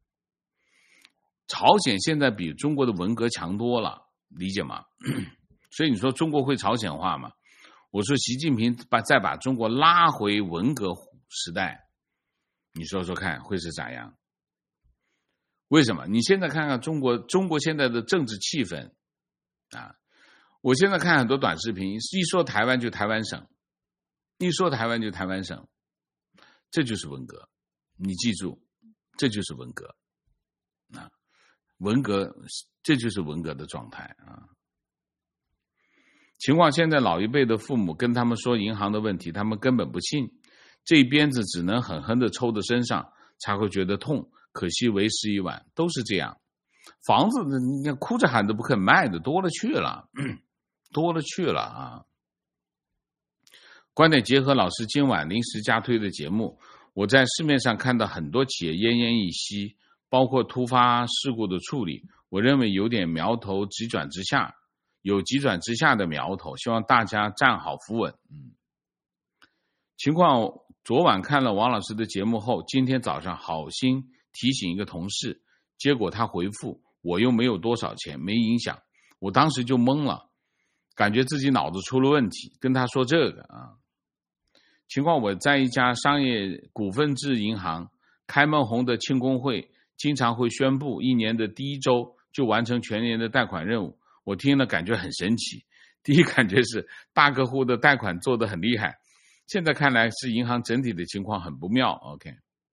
朝鲜现在比中国的文革强多了，理解吗？所以你说中国会朝鲜化吗？我说习近平再把中国拉回文革时代，你说说看会是咋样？为什么？你现在看看中国现在的政治气氛啊！我现在看很多短视频，一说台湾就台湾省，一说台湾就台湾省，这就是文革，你记住，这就是文革啊！文革，这就是文革的状态啊！情况现在老一辈的父母跟他们说银行的问题，他们根本不信，这一鞭子只能狠狠地抽到身上，才会觉得痛，可惜为时已晚，都是这样。房子你看哭着喊着不肯卖的多了去了，多了去了啊！观点结合老师今晚临时加推的节目，我在市面上看到很多企业奄奄一息，包括突发事故的处理，我认为有点苗头急转直下，有急转直下的苗头，希望大家站好扶稳。情况昨晚看了王老师的节目后，今天早上好心提醒一个同事，结果他回复我又没有多少钱，没影响，我当时就懵了，感觉自己脑子出了问题，跟他说这个啊。情况我在一家商业股份制银行开门红的庆功会，经常会宣布一年的第一周就完成全年的贷款任务，我听了感觉很神奇。第一感觉是大客户的贷款做得很厉害，现在看来是银行整体的情况很不妙。 OK，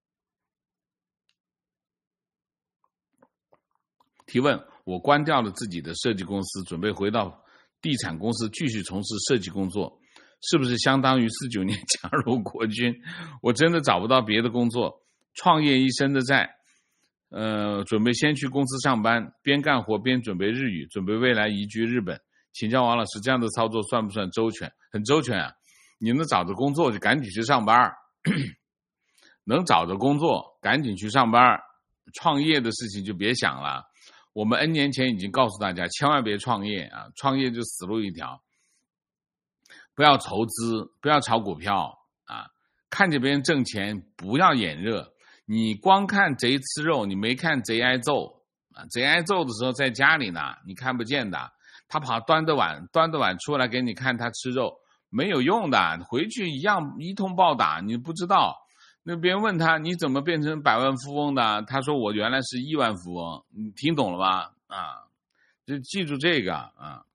提问，我关掉了自己的设计公司，准备回到地产公司继续从事设计工作，是不是相当于49年加入国军？我真的找不到别的工作，创业一身的债，准备先去公司上班，边干活边准备日语，准备未来移居日本。请教王老师，这样的操作算不算周全？很周全啊！你能找着工作就赶紧去上班，能找着工作赶紧去上班，创业的事情就别想了。我们 N 年前已经告诉大家，千万别创业啊！创业就死路一条。不要筹资，不要炒股票啊！看见别人挣钱，不要眼热。你光看贼吃肉，你没看贼挨揍啊！贼挨揍的时候在家里呢，你看不见的。他跑端着碗出来给你看他吃肉，没有用的，回去一样一通暴打，你不知道。那别人问他你怎么变成百万富翁的，他说我原来是亿万富翁，你听懂了吧？啊，就记住这个啊。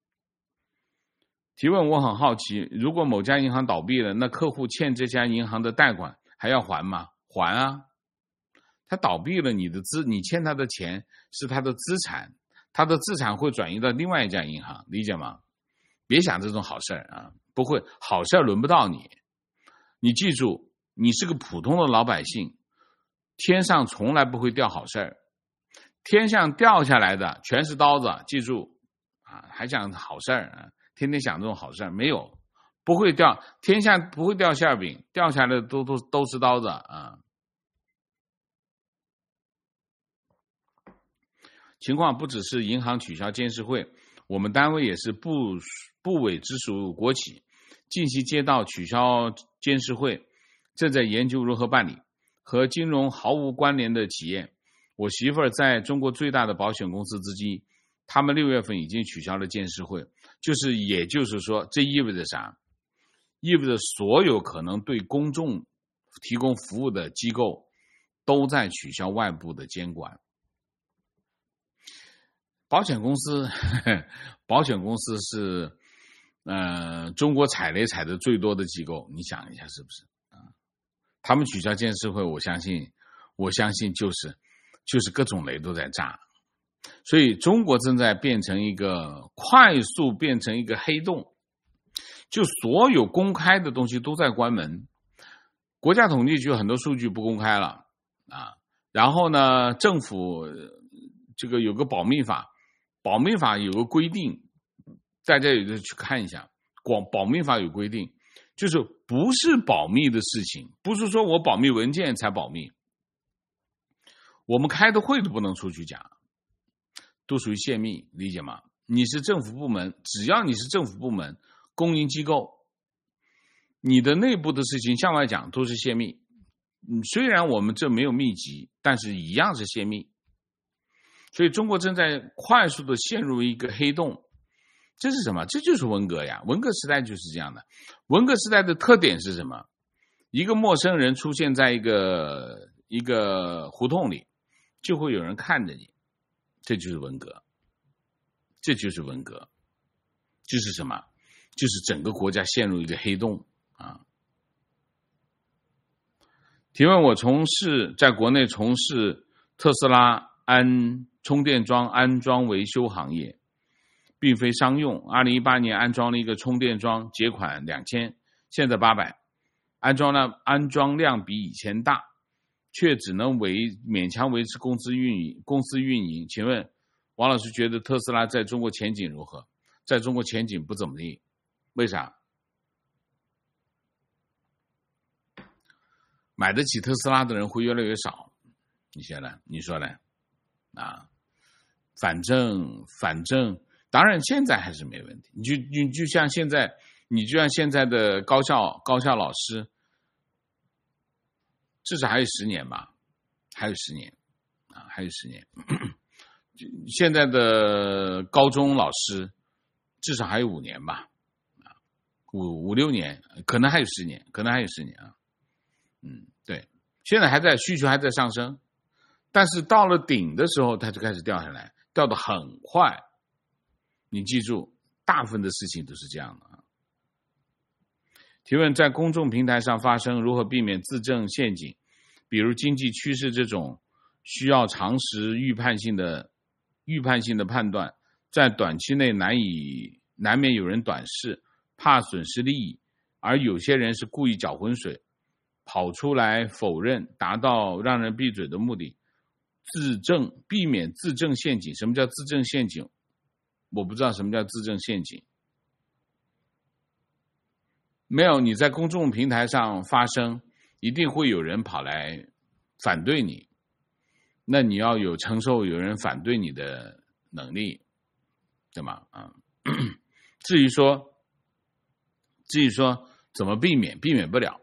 提问，我很好奇，如果某家银行倒闭了，那客户欠这家银行的贷款还要还吗？还啊！他倒闭了，你欠他的钱是他的资产，他的资产会转移到另外一家银行，理解吗？别想这种好事啊，不会，好事轮不到你。你记住，你是个普通的老百姓，天上从来不会掉好事，天上掉下来的全是刀子，记住啊！还想好事啊？天天想这种好事，没有，不会掉，天下不会掉馅饼，掉下来的都是刀子啊！情况不只是银行取消监事会，我们单位也是部委直属国企，近期接到取消监事会，正在研究如何办理。和金融毫无关联的企业，我媳妇儿在中国最大的保险公司之一，他们6月份已经取消了监事会，也就是说，这意味着啥？意味着所有可能对公众提供服务的机构都在取消外部的监管。保险公司是中国踩雷踩的最多的机构，你想一下是不是啊？ 他们取消监事会，我相信就是各种雷都在炸。所以中国正在快速变成一个黑洞，就所有公开的东西都在关门。国家统计局很多数据不公开了啊，然后呢，政府这个有个保密法有个规定，大家也就去看一下。保密法有规定，就是不是保密的事情，不是说我保密文件才保密，我们开的会都不能出去讲，都属于泄密，理解吗？你是政府部门，只要你是政府部门、公营机构，你的内部的事情向外讲都是泄密。虽然我们这没有密集，但是一样是泄密。所以中国正在快速的陷入一个黑洞。这是什么？这就是文革呀！文革时代就是这样的。文革时代的特点是什么？一个陌生人出现在一个胡同里，就会有人看着你，这就是文革。这就是文革，就是什么？就是整个国家陷入一个黑洞啊！提问：我在国内从事特斯拉充电桩安装维修行业，并非商用。2018年安装了一个充电桩，结款2000，现在800，安装量比以前大，却只能勉强维持公司运营。请问王老师觉得特斯拉在中国前景如何？在中国前景不怎么地，为啥？买得起特斯拉的人会越来越少，你说呢？啊，反正，当然现在还是没问题。你就像现在的高校老师，至少还有10年吧，还有10年。现在的高中老师至少还有5年吧，5、6年，可能还有10年啊。对，现在需求还在上升，但是到了顶的时候，它就开始掉下来，掉得很快。你记住，大部分的事情都是这样的啊。提问：在公众平台上发声，如何避免自证陷阱？比如经济趋势这种需要常识预判性的判断，在短期内难免有人短视，怕损失利益，而有些人是故意搅浑水，跑出来否认，达到让人闭嘴的目的。避免自证陷阱。什么叫自证陷阱？我不知道什么叫自证陷阱。没有，你在公众平台上发声，一定会有人跑来反对你，那你要有承受有人反对你的能力，对吗？至于说怎么避免不了，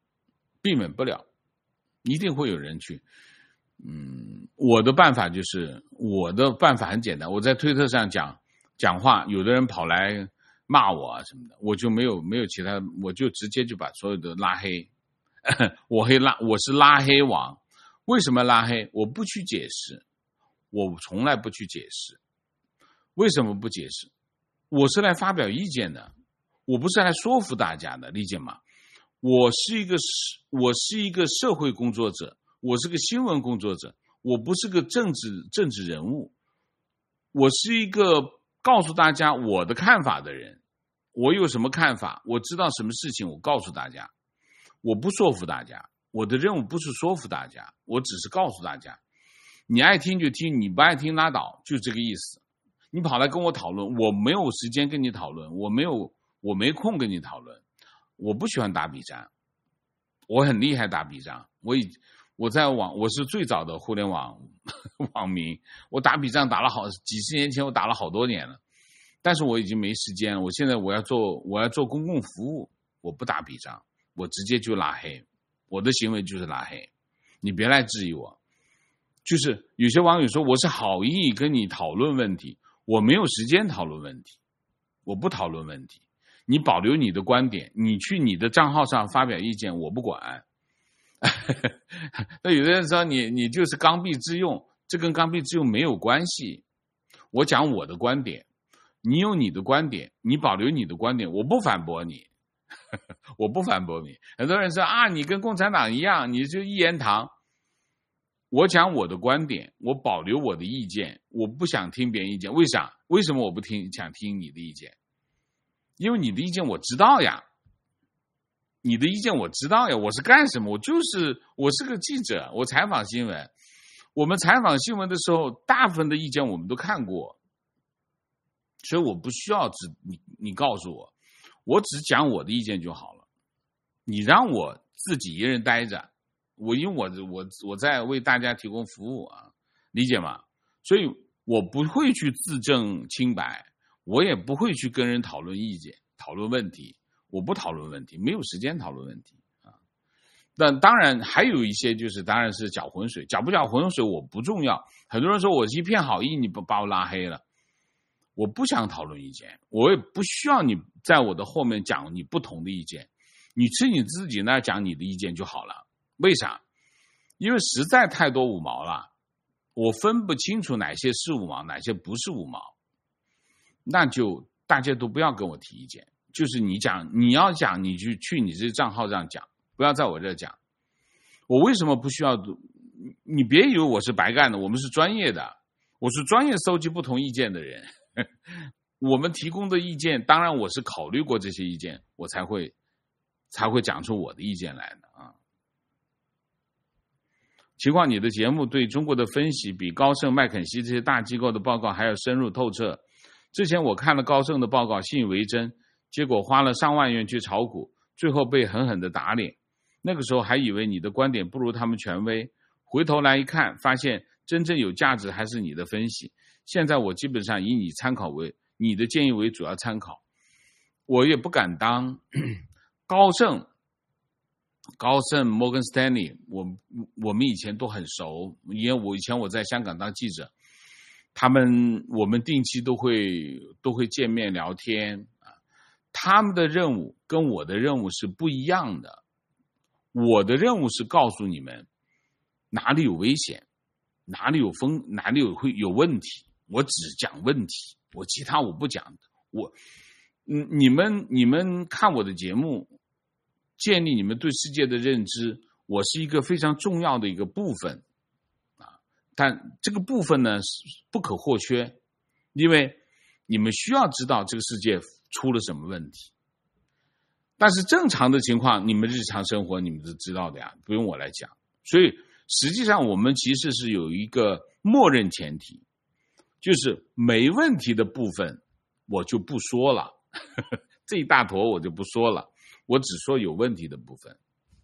一定会有人去。我的办法很简单，我在推特上讲话，有的人跑来骂我啊什么的，我就没有其他，我就直接就把所有的拉黑。我是拉黑王。为什么拉黑？我不去解释，我从来不去解释。为什么不解释？我是来发表意见的，我不是来说服大家的，理解吗？我是一个社会工作者，我是个新闻工作者，我不是个政治人物，我是一个告诉大家我的看法的人。我有什么看法，我知道什么事情，我告诉大家，我不说服大家。我的任务不是说服大家，我只是告诉大家，你爱听就听，你不爱听拉倒，就这个意思。你跑来跟我讨论，我没有时间跟你讨论，我没空跟你讨论。我不喜欢打笔战，我很厉害打笔战，我是最早的互联网网民，我打笔战打了几十年前，我打了好多年了，但是我已经没时间了。现在我要做公共服务，我不打笔战，我直接就拉黑。我的行为就是拉黑，你别来质疑我。就是有些网友说我是好意跟你讨论问题，我没有时间讨论问题，我不讨论问题。你保留你的观点，你去你的账号上发表意见，我不管。那有的人说你就是刚愎自用，这跟刚愎自用没有关系。我讲我的观点，你有你的观点，你保留你的观点，我不反驳你。 我不反驳你。很多人说啊，你跟共产党一样，你就一言堂。我讲我的观点，我保留我的意见，我不想听别人意见。为啥？为什么我不想听你的意见？因为你的意见我知道呀，你的意见我知道呀。我是干什么？我是个记者，我采访新闻。我们采访新闻的时候，大部分的意见我们都看过，所以我不需要你告诉我，我只讲我的意见就好了。你让我自己一人待着，因为我在为大家提供服务啊，理解吗？所以我不会去自证清白，我也不会去跟人讨论意见、讨论问题。我不讨论问题，没有时间讨论问题啊。但当然还有一些当然是搅浑水，搅不搅浑水我不重要。很多人说我一片好意，你把我拉黑了，我不想讨论意见，我也不需要你在我的后面讲你不同的意见，你吃你自己那讲你的意见就好了。为啥？因为实在太多五毛了，我分不清楚哪些是五毛，哪些不是五毛，那就大家都不要跟我提意见。就是你要讲，你就去你这账号上讲，不要在我这讲。我为什么不需要？你别以为我是白干的，我们是专业的，我是专业收集不同意见的人。我们提供的意见，当然我是考虑过这些意见，我才会讲出我的意见来的啊。情况，你的节目对中国的分析比高盛、麦肯锡这些大机构的报告还要深入透彻。之前我看了高盛的报告，信以为真。结果花了上万元去炒股，最后被狠狠的打脸。那个时候还以为你的观点不如他们权威，回头来一看，发现真正有价值还是你的分析。现在我基本上以你的建议为主要参考，我也不敢当高盛、Morgan Stanley， 我们以前都很熟，因为以前我在香港当记者，我们定期都会见面聊天。他们的任务跟我的任务是不一样的。我的任务是告诉你们哪里有危险，哪里会有问题，我只讲问题，我其他我不讲的。你们看我的节目，建立你们对世界的认知，我是一个非常重要的一个部分啊。但这个部分呢是不可或缺，因为你们需要知道这个世界出了什么问题。但是正常的情况，你们日常生活你们都知道的呀，不用我来讲。所以实际上我们其实是有一个默认前提，就是没问题的部分我就不说了，这一大坨我就不说了，我只说有问题的部分。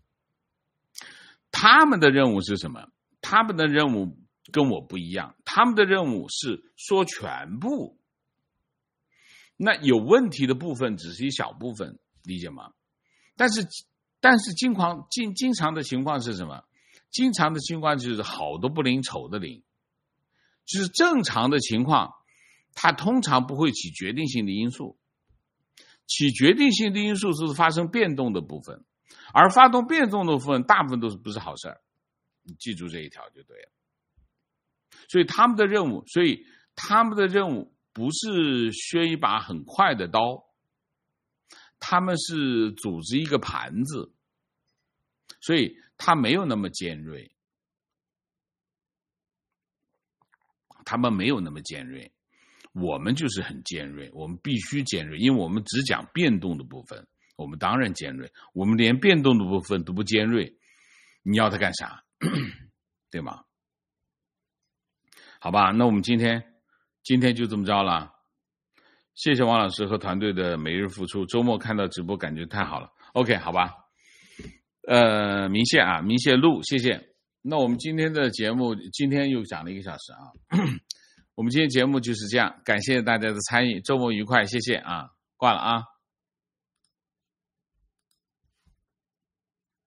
他们的任务是什么？他们的任务跟我不一样，他们的任务是说全部。那有问题的部分只是一小部分，理解吗？但是经常的情况是什么？经常的情况就是好的不灵，丑的灵。就是正常的情况，它通常不会起决定性的因素。起决定性的因素是发生变动的部分，而发动变动的部分大部分都是不是好事儿。你记住这一条就对了。所以他们的任务不是削一把很快的刀，他们是组织一个盘子，所以他没有那么尖锐，我们就是很尖锐，我们必须尖锐，因为我们只讲变动的部分，我们当然尖锐，我们连变动的部分都不尖锐，你要它干啥？对吗？好吧，那我们今天就这么着了。谢谢王老师和团队的每日付出，周末看到直播感觉太好了。OK， 好吧。明谢路，谢谢。那我们今天的节目今天又讲了1个小时啊。我们今天节目就是这样，感谢大家的参与，周末愉快，谢谢啊，挂了啊。